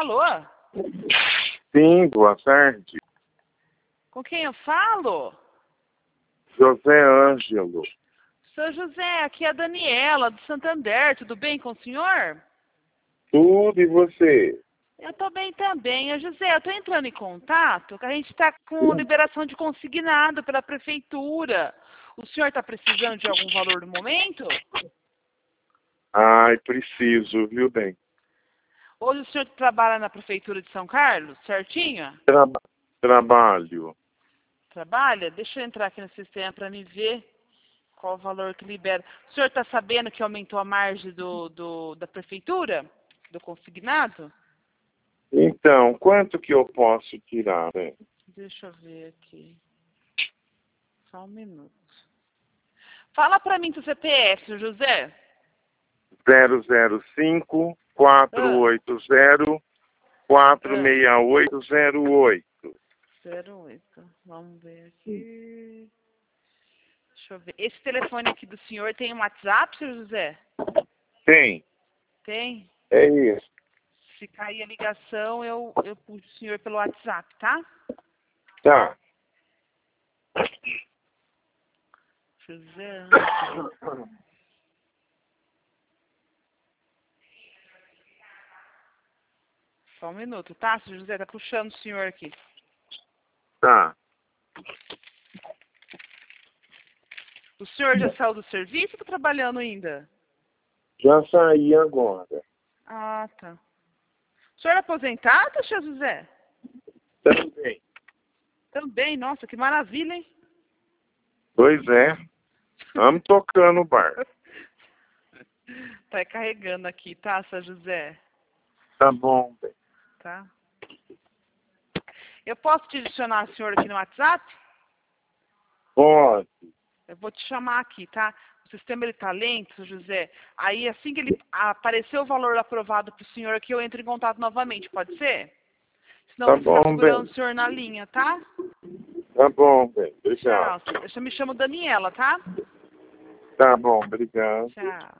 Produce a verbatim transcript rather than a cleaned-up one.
Alô? Sim, boa tarde. Com quem eu falo? José Ângelo. Seu José, aqui é a Daniela, do Santander. Tudo bem com o senhor? Tudo e você? Eu tô bem também. Ô, José, eu tô entrando em contato, que a gente está com liberação de consignado pela prefeitura. O senhor está precisando de algum valor no momento? Ai, preciso, viu, bem? Hoje o senhor trabalha na prefeitura de São Carlos, certinho? Traba trabalho. Trabalha? Deixa eu entrar aqui no sistema para me ver qual o valor que libera. O senhor está sabendo que aumentou a margem do, do, da prefeitura? Do consignado? Então, quanto que eu posso tirar, né? Deixa eu ver aqui. Só um minuto. Fala para mim seu C P F, seu José. zero zero cinco, quatro Ah, oito zero, quatro ah. seis oito zero oito. zero oito. Vamos ver aqui. Deixa eu ver. Esse telefone aqui do senhor tem um WhatsApp, seu José? Tem. Tem? É isso. Se cair a ligação, eu, eu puxo o senhor pelo WhatsApp, tá? Tá. José Ângelo. Só um minuto, tá? Seu José, tá puxando o senhor aqui. Tá. O senhor já saiu do serviço ou tá trabalhando ainda? Já saí agora. Ah, tá. O senhor é aposentado, seu José? Também. Também, nossa, que maravilha, hein? Pois é. Vamos tocando o bar. Tá carregando aqui, tá, seu José? Tá bom, bem. Tá. Eu posso te adicionar o senhor aqui no WhatsApp? Pode. Eu vou te chamar aqui, tá? O sistema ele tá lento, seu José. Aí assim que ele aparecer o valor aprovado pro senhor aqui, eu entro em contato novamente, pode ser? Senão eu Tá vou ficar bom, segurando bem. o senhor na linha, tá? Tá bom, bem. Obrigado. Tchau. Eu me chamo Daniela, tá? Tá bom, obrigado. Tchau.